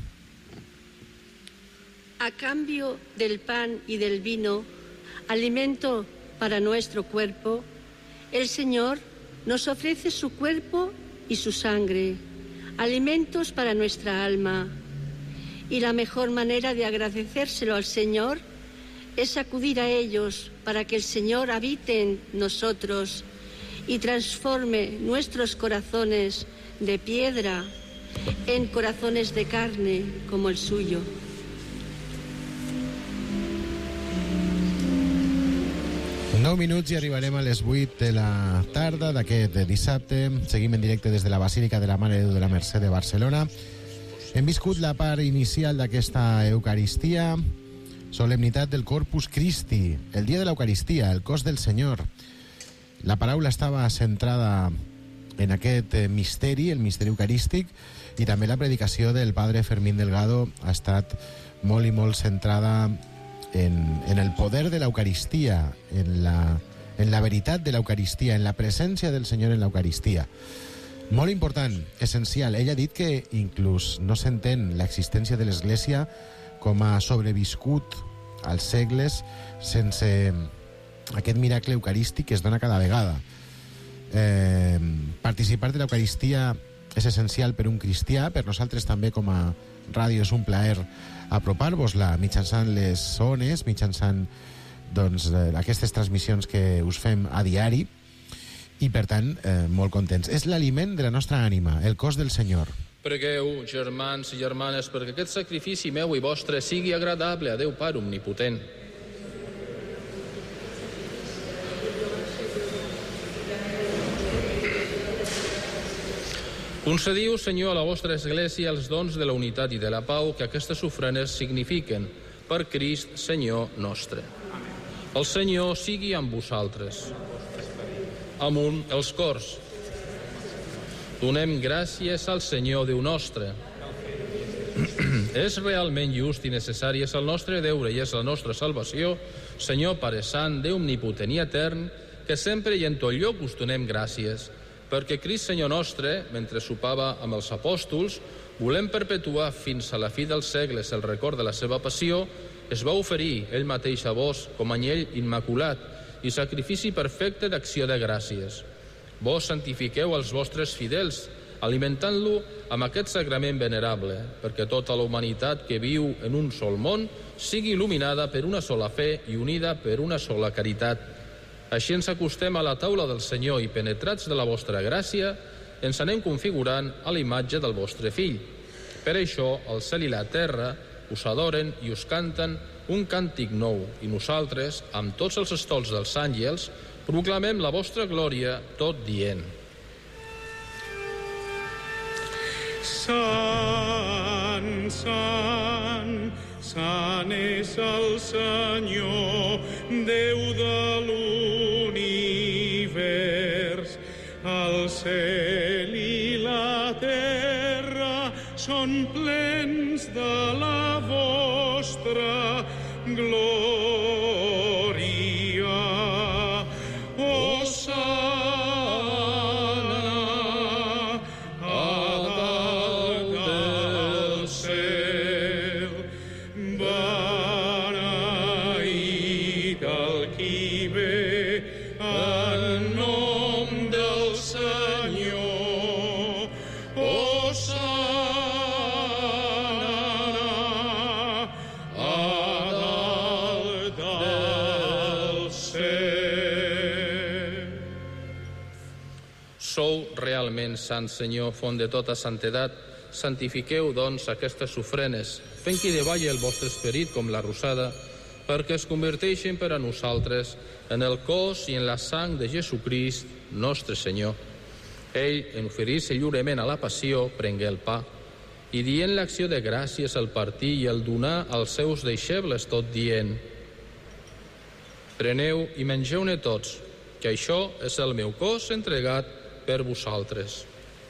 A cambio del pan y del vino, alimento para nuestro cuerpo, el Señor nos ofrece su cuerpo y su sangre, alimentos para nuestra alma. Y la mejor manera de agradecérselo al Señor es acudir a ellos para que el Señor habite en nosotros y transforme nuestros corazones de piedra en corazones de carne como el suyo. En 9 minuts i arribarem a les 8 de la tarda d'aquest dissabte. Seguim en directe des de la Basílica de la Mare de Déu de la Mercè de Barcelona. Hem viscut la part inicial d'aquesta Eucaristia, solemnitat del Corpus Christi, el dia de l'Eucaristia, el cos del Senyor. La paraula estava centrada en aquest misteri, el misteri eucarístic, i també la predicació del padre Fermín Delgado ha estat molt i molt centrada en el poder de l'Eucaristia, en la veritat de l'Eucaristia, en la presència del Senyor en l'Eucaristia. Molt important, essencial. Ell ha dit que inclús no s'entén l'existència de l'Església com a sobreviscut als segles sense aquest miracle eucarístic que es dona cada vegada. Participar de l'Eucaristia és essencial per un cristià, per nosaltres també com a ràdio és un plaer apropar-vos-la mitjançant les ones, mitjançant aquestes transmissions que us fem a diari, i per tant molt contents. És l'aliment de la nostra ànima, el cos del Senyor. Pregueu, germans i germanes, perquè aquest sacrifici meu i vostre sigui agradable a Déu Pare Omnipotent. Concediu, Senyor, a la vostra Església els dons de la unitat i de la pau que aquestes ofrenes signifiquen, per Crist, Senyor nostre. El Senyor sigui amb vosaltres. Amunt els cors. Donem gràcies al Senyor Déu nostre. És realment just i necessari, és el nostre deure i és la nostra salvació, Senyor Pare Sant, Déu omnipotent i etern, que sempre i en tot lloc us donem gràcies, perquè Crist Senyor nostre, mentre sopava amb els apòstols, volem perpetuar fins a la fi dels segles el record de la seva passió, es va oferir ell mateix a vos com anyell immaculat i sacrifici perfecte d'acció de gràcies. Vos santifiqueu els vostres fidels, alimentant-lo amb aquest sagrament venerable, perquè tota la humanitat que viu en un sol món sigui il·luminada per una sola fe i unida per una sola caritat. Així ens acostem a la taula del Senyor i, penetrats de la vostra gràcia, ens anem configurant a la imatge del vostre Fill. Per això, el cel i la terra us adoren i us canten un càntic nou, i nosaltres, amb tots els estols dels àngels, proclamem la vostra glòria, tot dient: Sant, sant, sant és el Senyor, Déu de l'univers. El cel i la terra són plens de la vostra glòria. Hosanna a dalt del cel. Beneït el qui ve en nom del Senyor. Hosanna a dalt del cel. Sou realment sant, Senyor, font de tota santedat. Santifiqueu, doncs, aquestes ofrenes, fent que davalli el vostre esperit com la rosada, perquè es converteixin per a nosaltres en el cos i en la sang de Jesucrist, nostre Senyor. Ell, en oferir-se lliurement a la passió, prengué el pa, i dient l'acció de gràcies al partir i el donar als seus deixebles, tot dient: preneu i mengeu-ne tots, que això és el meu cos entregat per vosaltres.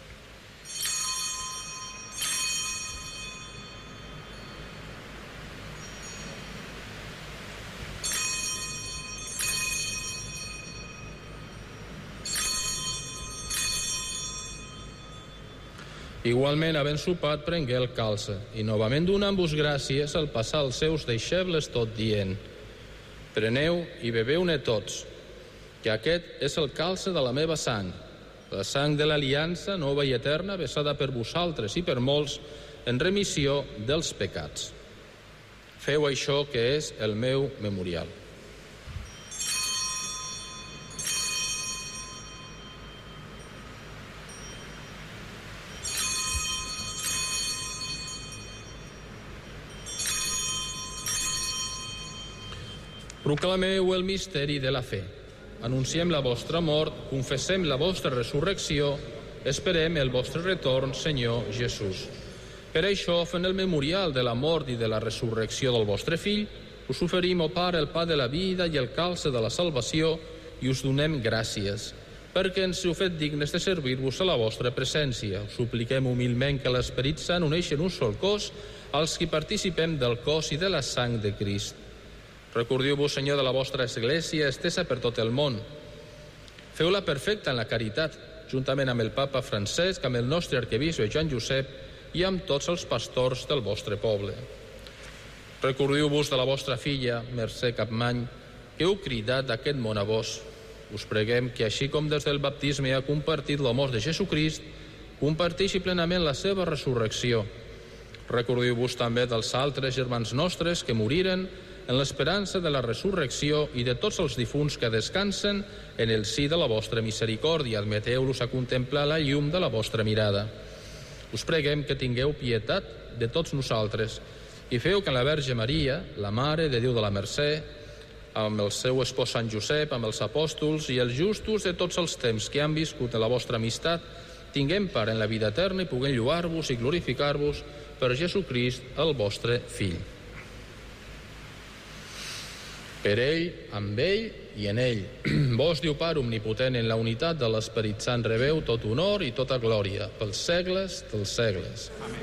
Igualment, havent sopat, prengué el calze, i novament donant-vos gràcies al passar als seus deixebles, tot dient: preneu i beveu-ne tots, que aquest és el calze de la meva sang, la sang de l'aliança nova i eterna, vessada per vosaltres i per molts en remissió dels pecats. Feu això, que és el meu memorial. Proclameu el misteri de la fe. Anunciem la vostra mort, confessem la vostra resurrecció, esperem el vostre retorn, Senyor Jesús. Per això, fent el memorial de la mort i de la resurrecció del vostre Fill, us oferim, o Pare, el pa de la vida i el calze de la salvació, i us donem gràcies, perquè ens heu fet dignes de servir-vos a la vostra presència. Us supliquem humilment que l'Esperit Sant uneixi en un sol cos als qui participem del cos i de la sang de Crist. Recordeu-vos, Senyor, de la vostra Església estesa per tot el món. Feu-la perfecta en la caritat, juntament amb el Papa Francesc, amb el nostre arquebisbe Joan Josep i amb tots els pastors del vostre poble. Recordeu-vos de la vostra filla, Mercè Capmany, que heu cridat d'aquest món a vos. Us preguem que, així com des del baptisme ha compartit l'amor de Jesucrist, comparteixi plenament la seva resurrecció. Recordeu-vos també dels altres germans nostres que moriren en l'esperança de la resurrecció i de tots els difunts que descansen en el si de la vostra misericòrdia. Admeteu-los a contemplar la llum de la vostra mirada. Us preguem que tingueu pietat de tots nosaltres i feu que la Verge Maria, la Mare de Déu de la Mercè, amb el seu espòs Sant Josep, amb els apòstols i els justos de tots els temps que han viscut en la vostra amistat, tinguem part en la vida eterna i puguem lloar-vos i glorificar-vos per Jesucrist, el vostre Fill. Per ell, amb ell i en ell, vos, Déu Pare omnipotent, en la unitat de l'Esperit Sant, rebeu tot honor i tota glòria, pels segles dels segles. Amén.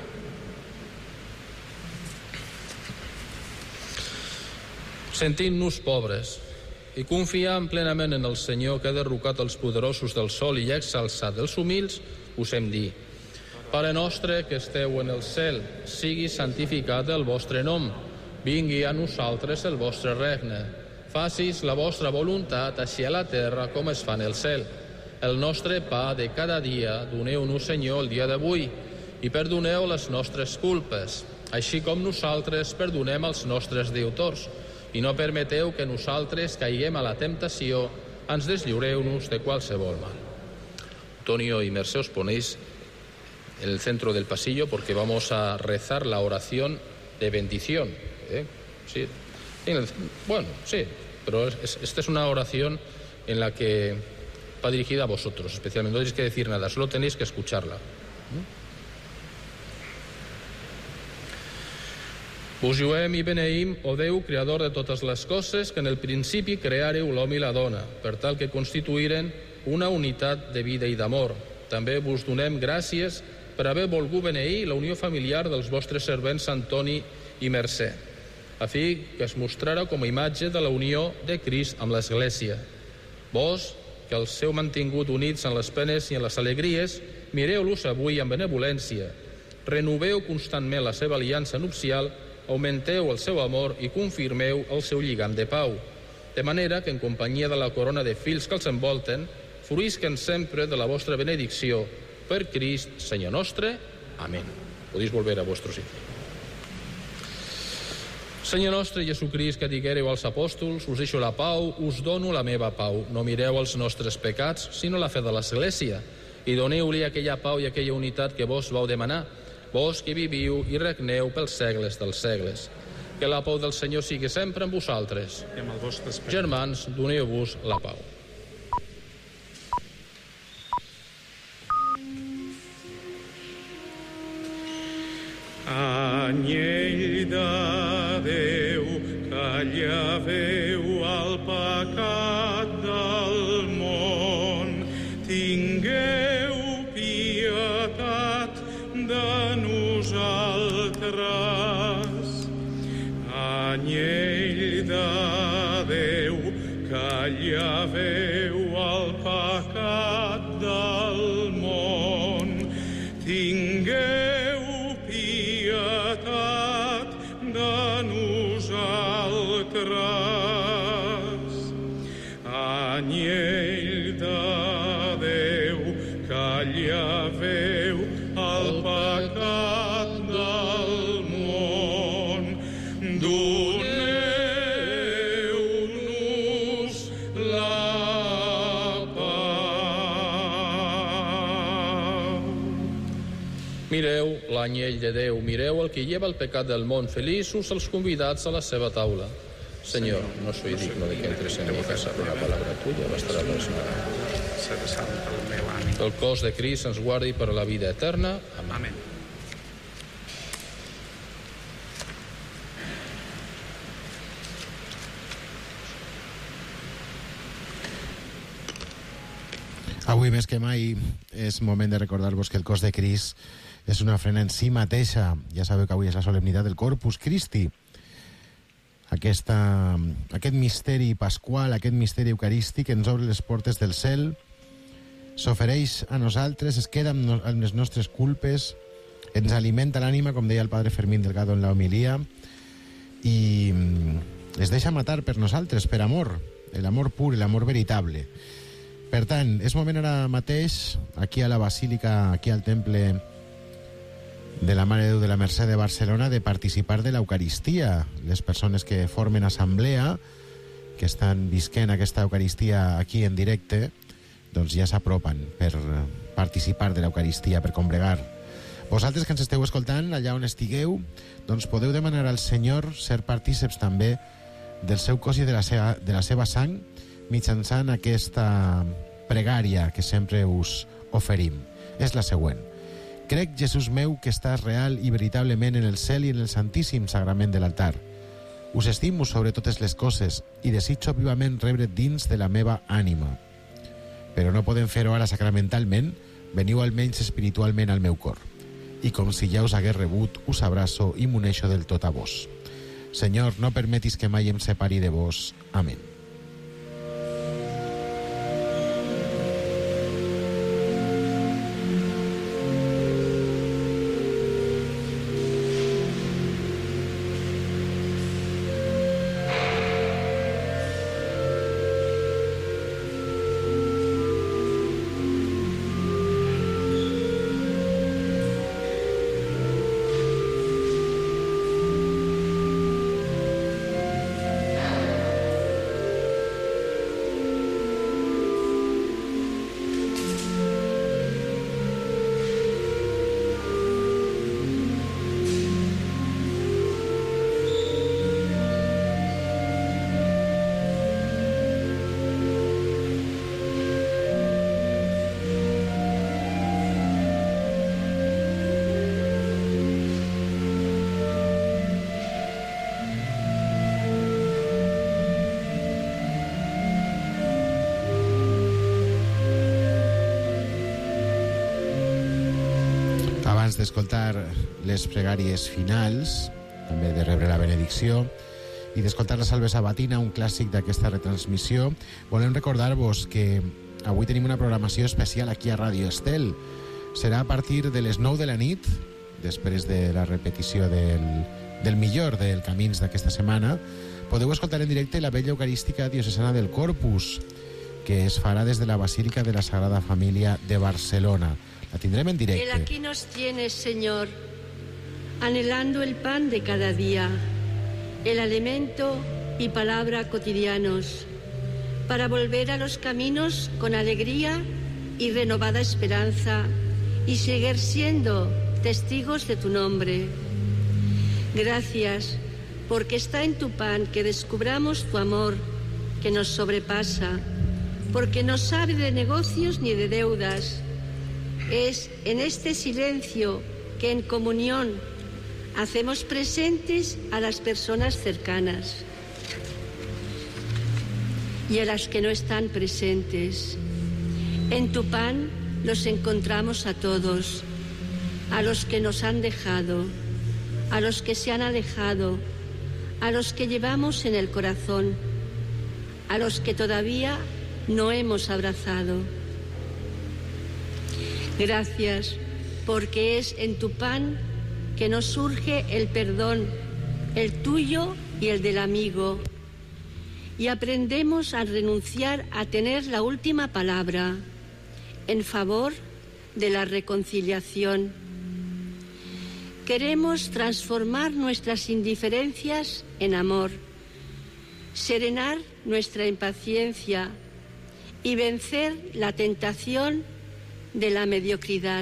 Sentint-nos pobres i confiant plenament en el Senyor, que ha derrocat els poderosos del sol i ha exalçat els humils, us hem dit: Pare nostre que esteu en el cel, sigui santificat el vostre nom. Vingui a nosaltres el vostre regne. Facis la vostra voluntat, així a la terra com es fa en el cel. El nostre pa de cada dia doneu-nos, Senyor, el dia d'avui, i perdoneu les nostres culpes, així com nosaltres perdonem als nostres deutors. I no permeteu que nosaltres caiguem a la temptació, ens deslliureu-nos de qualsevol mal. Antonio y Mercè, os ponéis en el centro del pasillo porque vamos a rezar la oración de bendición. Sí. Bueno, sí, pero esta es una oración en la que va dirigida a vosotros, especialmente. No tenéis que decir nada, solo tenéis que escucharla. Vos lluem i beneïm, o Déu, creador de totes les coses, que en el principi creàreu l'home i la dona, per tal que constituïren una unitat de vida i d'amor. També vos donem gràcies per haver volgut beneir la unió familiar dels vostres servents Antoni i Mercè, a fi que es mostrara com a imatge de la unió de Crist amb l'Església. Vos, que els heu mantingut units en les penes i en les alegries, mireu-los avui amb benevolència, renoveu constantment la seva aliança nupcial, augmenteu el seu amor i confirmeu el seu lligam de pau, de manera que en companyia de la corona de fills que els envolten, fruïsquen sempre de la vostra benedicció, per Crist, Senyor nostre. Amén. Podéis volver a vuestros sitios. Senyor nostre Jesucrist, que diguéreu als apòstols: us deixo la pau, us dono la meva pau. No mireu els nostres pecats, sinó la fe de l'Església, i doneu-li aquella pau i aquella unitat que vos vau demanar, vos que viviu i regneu pels segles dels segles. Que la pau del Senyor sigui sempre amb vosaltres. I amb el vostre esperit. Germans, doneu-vos la pau. Anyell de Déu, que lleveu el pecat del món, tingueu pietat de nosaltres. Anyell de Déu, que lleveu el pecat del món, tingueu pietat de nosaltres. Anyell de Déu, que lleveu el pecat del món, doneu-nos la pau. Mireu l'anyell de Déu, mireu el que lleva el pecat del món. Feliços els convidats a la seva taula. Senyor, no soy digno de que entres en mi casa, però una palabra tuya bastarà per esmenar. El cos de Crist ens guardi per a la vida eterna. Amén. Avui més que mai és moment de recordar-vos que el cos de Crist és una ofrena en si mateixa. Ja sabeu que avui és la solemnitat del Corpus Christi. Aquest misteri pasqual, aquest misteri eucarístic ens obre les portes del cel, s'ofereix a nosaltres, es queda amb les nostres culpes, ens alimenta l'ànima, com deia el padre Fermín Delgado en la homilia, i es deixa matar per nosaltres, per amor, l'amor pur, l'amor veritable. Per tant, és moment ara mateix, aquí a la Basílica, aquí al Temple de la Mare de Déu de la Mercè de Barcelona, de participar de l'Eucaristia. Les persones que formen assemblea, que estan visquent aquesta Eucaristia aquí en directe, doncs ja s'apropen per participar de l'Eucaristia, per combregar. Vosaltres que ens esteu escoltant, allà on estigueu, doncs podeu demanar al Senyor ser partíceps també del seu cos i de la seva sang, mitjançant aquesta pregària que sempre us oferim. És la següent. Crec, Jesús meu, que estàs real i veritablement en el cel i en el santíssim sagrament de l'altar. Us estimo sobre totes les coses i desitjo vivament rebre't dins de la meva ànima. Però no podem fer-ho ara sacramentalment, veniu almenys espiritualment al meu cor. I com si ja us hagués rebut, us abraço i m'uneixo del tot a vos. Senyor, no permetis que mai em separi de vos. Amén. Abans d'escoltar les pregàries finals, també de rebre la benedicció i d'escoltar la Salve Sabatina, un clàssic d'aquesta retransmissió, volem recordar-vos que avui tenim una programació especial aquí a Ràdio Estel. Serà a partir de les 9 de la nit, després de la repetició del millor del Camins d'aquesta setmana. Podeu escoltar en directe la Vella Eucarística Diocesana del Corpus, que es farà des de la Basílica de la Sagrada Família de Barcelona. La tendremos en directo. Él aquí nos tienes, Señor, anhelando el pan de cada día, el alimento y palabra cotidianos, para volver a los caminos con alegría y renovada esperanza y seguir siendo testigos de tu nombre. Gracias, porque está en tu pan que descubramos tu amor, que nos sobrepasa, porque no sabe de negocios ni de deudas. Es en este silencio que en comunión hacemos presentes a las personas cercanas y a las que no están presentes. En tu pan los encontramos a todos, a los que nos han dejado, a los que se han alejado, a los que llevamos en el corazón, a los que todavía no hemos abrazado. Gracias, porque es en tu pan que nos surge el perdón, el tuyo y el del amigo, y aprendemos a renunciar a tener la última palabra en favor de la reconciliación. Queremos transformar nuestras indiferencias en amor, serenar nuestra impaciencia y vencer la tentación de la mediocridad.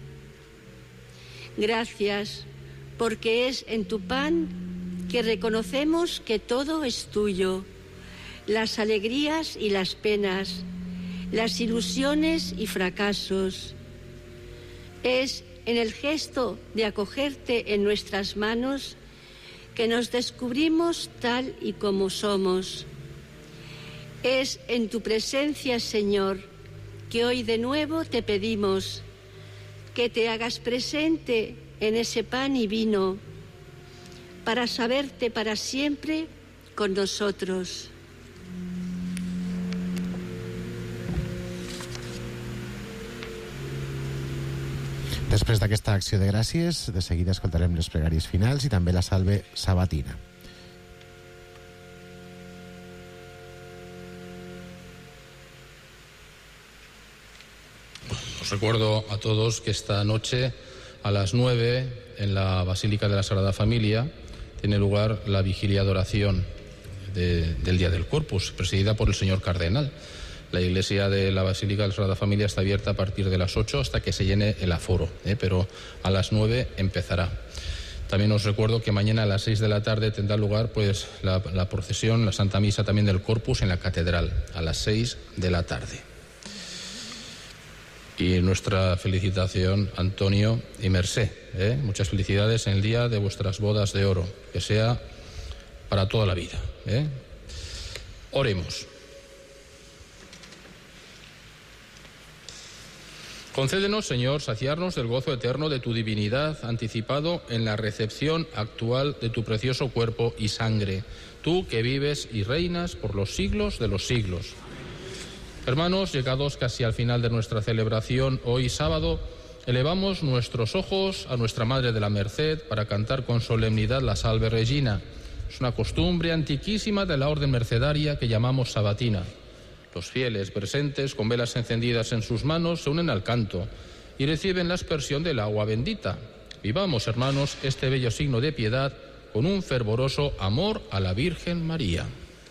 Gracias, porque es en tu pan que reconocemos que todo es tuyo, las alegrías y las penas, las ilusiones y fracasos. Es en el gesto de acogerte en nuestras manos que nos descubrimos tal y como somos. Es en tu presencia, Señor, que hoy de nuevo te pedimos que te hagas presente en ese pan y vino para saberte para siempre con nosotros. Després d'aquesta acció de gràcies, de seguida escoltarem les pregàries finals i també la salve sabatina. Os recuerdo a todos que esta noche a las 9 en la Basílica de la Sagrada Familia tiene lugar la vigilia de oración del Día del Corpus, presidida por el señor Cardenal. La iglesia de la Basílica de la Sagrada Familia está abierta a partir de las 8 hasta que se llene el aforo, pero a las 9 empezará. También os recuerdo que mañana a las 6 de la tarde tendrá lugar pues la procesión, la Santa Misa también del Corpus en la Catedral, a las 6 de la tarde. Y nuestra felicitación, Antonio y Mercé. Muchas felicidades en el día de vuestras bodas de oro, que sea para toda la vida. Oremos. Concédenos, Señor, saciarnos del gozo eterno de tu divinidad, anticipado en la recepción actual de tu precioso cuerpo y sangre, tú que vives y reinas por los siglos de los siglos. Hermanos, llegados casi al final de nuestra celebración, hoy sábado, elevamos nuestros ojos a nuestra Madre de la Merced para cantar con solemnidad la Salve Regina. Es una costumbre antiquísima de la orden mercedaria que llamamos sabatina. Los fieles presentes, con velas encendidas en sus manos, se unen al canto y reciben la aspersión del agua bendita. Vivamos, hermanos, este bello signo de piedad con un fervoroso amor a la Virgen María.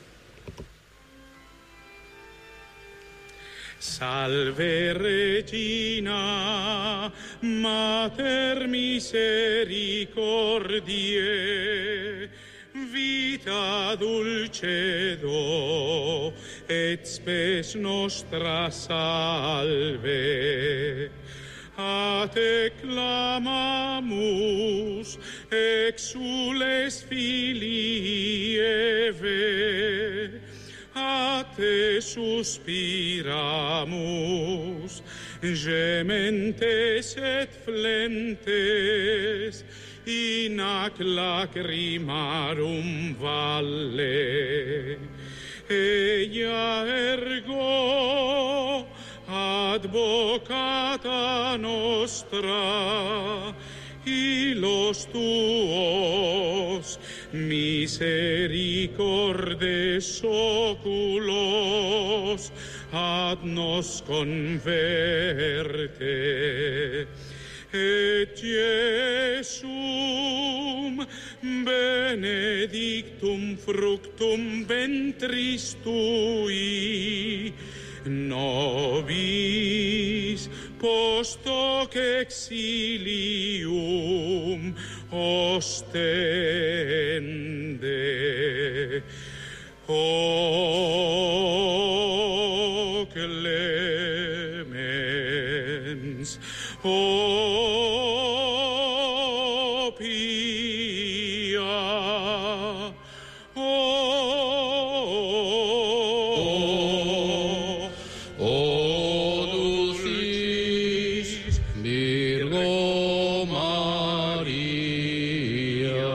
Salve Regina, Mater misericordiae, vita dulcedo, et spes nostra salve. A te clamamus, exules filii Eve, a te suspiramus, gementes et flentes, in ac lacrimarum valle. Ella ergo advocata nostra, y los tuos misericordes oculos ad nos converte. Et Iesum benedictum fructum ventris tui, nobis post hoc exilium ostende. O clemens, o pia, o dulcis Virgo Maria.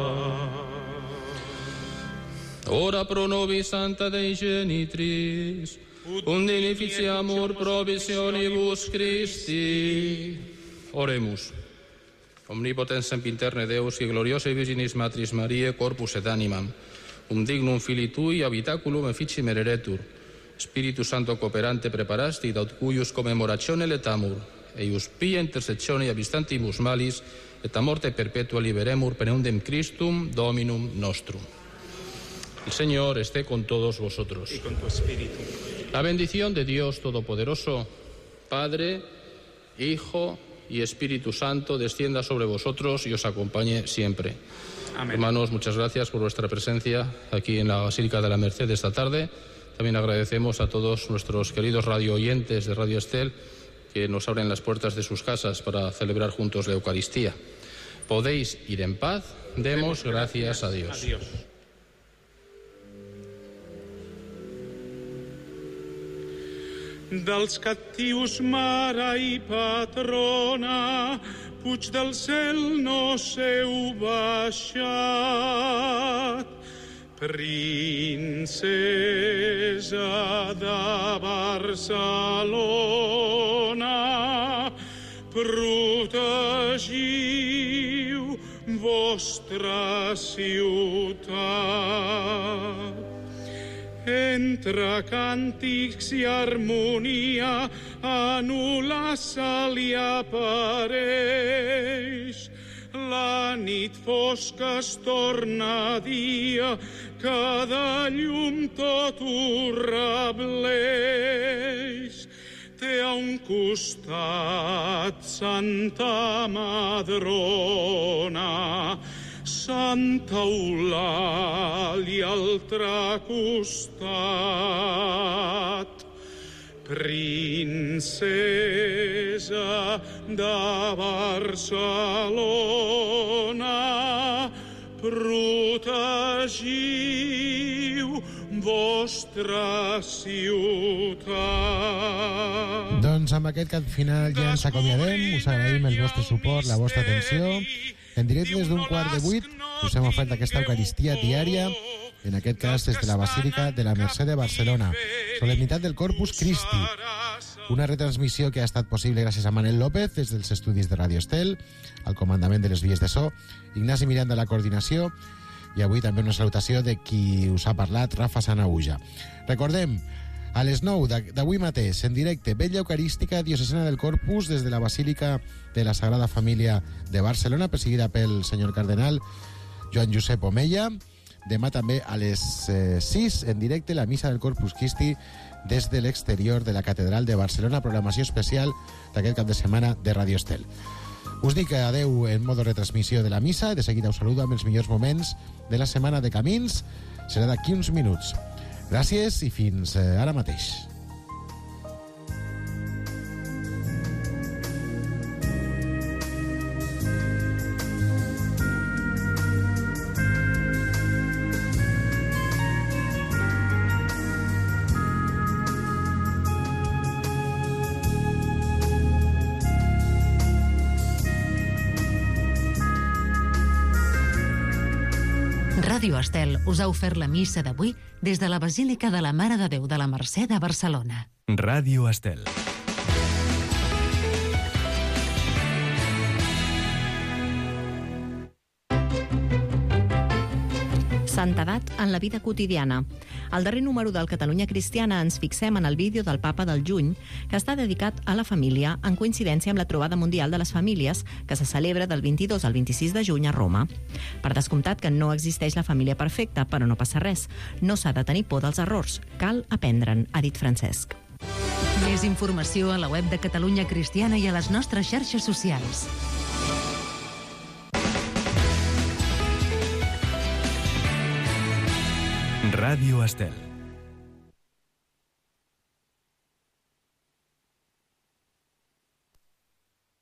Ora pro nobis Santa Dei Genitris, und beneficiamur provisionibus Christi. Oremus. Omnipotens sempiterne Deus, et gloriosae Virginis Matris Mariae, corpus et animam, dignum Filii Tui, habitaculum effici mereretur. Spiritus Santo cooperante preparasti, aut cuius commemoratione letamur, eius pia intersectione abistantimus malis, et a morte perpetua liberemur per eundem Christum Dominum nostrum. El Señor esté con todos vosotros. Y con tu espíritu. La bendición de Dios Todopoderoso, Padre, Hijo y Espíritu Santo, descienda sobre vosotros y os acompañe siempre. Amén. Hermanos, muchas gracias por vuestra presencia aquí en la Basílica de la Merced esta tarde. También agradecemos a todos nuestros queridos radio oyentes de Radio Estel que nos abren las puertas de sus casas para celebrar juntos la Eucaristía. Podéis ir en paz. Demos gracias a Dios. Adiós. Dels captius mare i patrona, puig del cel no seu baixat. Princesa de Barcelona, protegiu vostra ciutat. Entre càntics i harmonia anul·la se li apareix. La nit fosca es torna dia, que de llum tot ho rebleix. Té a un costat Santa Madrona, Santa Eulàlia altre costat. Princesa de Barcelona, protegiu vostra ciutat. Doncs amb aquest cant final ja ens acomiadem. Us agraïm el vostre suport, la vostra atenció. En directe des d'un 7:45 us hem ofert aquesta Eucaristia diària, en aquest cas des de la Basílica de la Mercè de Barcelona, solemnitat del Corpus Christi. Una retransmissió que ha estat possible gràcies a Manel López des dels estudis de Radio Estel, al comandament de les vies de so, Ignasi Miranda a la coordinació, i avui també una salutació de qui us ha parlat, Rafa Sanaüja. Recordem, a les 9 d'avui mateix, en directe, Vetlla Eucarística Diocesana del Corpus des de la Basílica de la Sagrada Família de Barcelona, presidida pel senyor cardenal Joan Josep Omeya. Demà també a les 6, en directe, la Missa del Corpus Christi des de l'exterior de la Catedral de Barcelona, programació especial d'aquest cap de setmana de Radio Estel. Us dic adeu en modo retransmissió de la missa, de seguida us saludo amb els millors moments de la setmana de Camins. Serà d'aquí uns minuts. Gràcies i fins ara mateix. Ràdio Estel us ha ofert la missa d'avui des de la Basílica de la Mare de Déu de la Mercè de Barcelona. Ràdio Estel. Santedat en la vida quotidiana. Al darrer número del Catalunya Cristiana ens fixem en el vídeo del Papa del juny, que està dedicat a la família en coincidència amb la Trobada Mundial de les Famílies, que se celebra del 22 al 26 de juny a Roma. Per descomptat que no existeix la família perfecta, però no passa res. No s'ha de tenir por dels errors. Cal aprendre'n, ha dit Francesc. Més Més informació a la web de Catalunya Cristiana i a les nostres xarxes socials. Ràdio Estel.